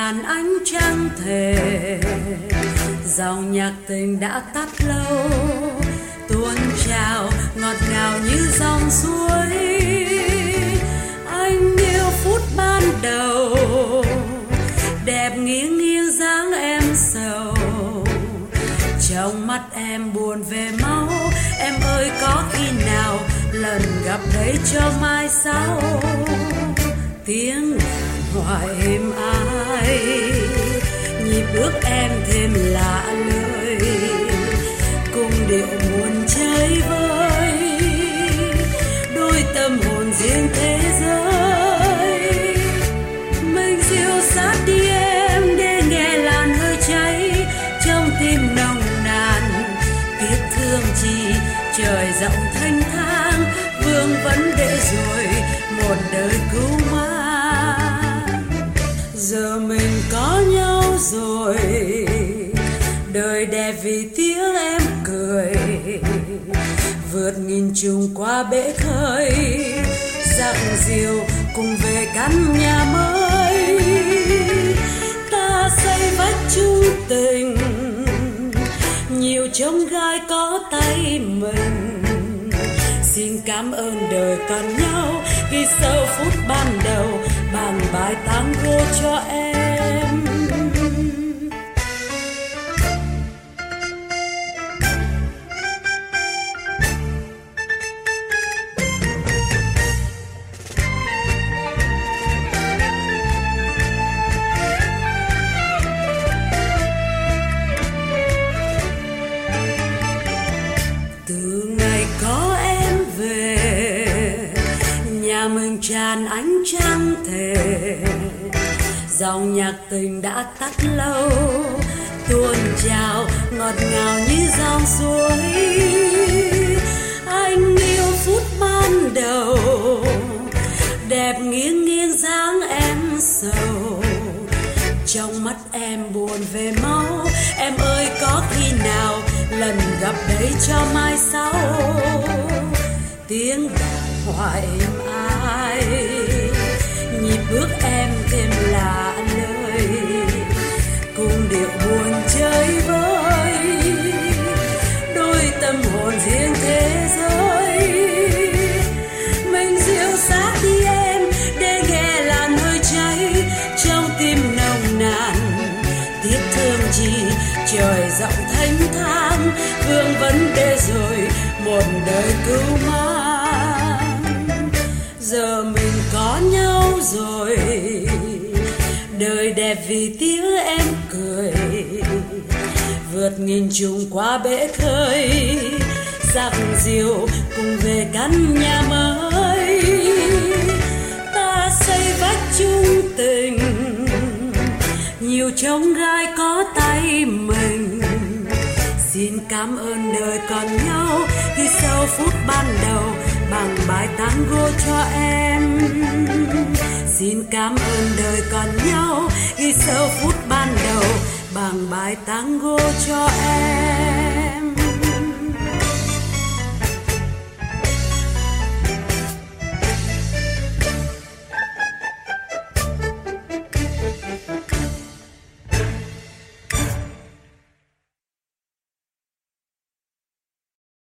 tràn ánh trăng thề, dòng nhạc tình đã tắt lâu, tuôn trào ngọt ngào như dòng suối. Anh yêu phút ban đầu, đẹp nghiêng nghiêng dáng em sầu, trong mắt em buồn về máu. Em ơi có khi nào lần gặp đấy cho mai sau, tiếng đàn hòa êm ái, nhịp bước em thêm lạ lời, cùng điệu buồn chơi vơi, đôi tâm hồn riêng thế giới. Mình dịu sát đi em để nghe làn hơi cháy trong tim nồng nàn. Tiếc thương chi trời rộng thanh thang, vương vấn để rồi một đời cứu mang. Giờ mình có nhau rồi, đời đẹp vì tiếng em cười, vượt nghìn trùng qua bể khơi, dặng diều cùng về căn nhà mới. Ta xây vách chung tình, nhiều chông gai có tay mình. Xin cảm ơn đời còn nhau, ghi sâu phút ban đầu bằng bài tango cho em. Mình tràn ánh trăng thề, dòng nhạc tình đã tắt lâu, tuôn trào ngọt ngào như dòng suối. Anh yêu phút ban đầu, đẹp nghiêng nghiêng dáng em sầu, trong mắt em buồn về máu. Em ơi có khi nào lần gặp đấy cho mai sau, tiếng đàn hòa êm ái, nhịp bước em thêm lạ lời, cùng điệu buồn chơi vơi, đôi tâm hồn riêng thế giới. Mình dịu sát đi em để nghe làn hơi cháy trong tim nồng nàn. Tiếc thương chi trời rộng thanh thang, vương vấn để rồi một đời cứu mang. Giờ mình có nhau rồi, đời đẹp vì tiếng em cười, vượt nghìn trùng qua bể khơi, dặng diều cùng về căn nhà mới. Ta xây vách chung tình, nhiều chông gai có tay mình. Xin cảm ơn đời còn nhau, ghi sâu phút ban đầu bằng bài tango cho em. Xin cảm ơn đời còn nhau, ghi sâu phút ban đầu bằng bài tango cho em.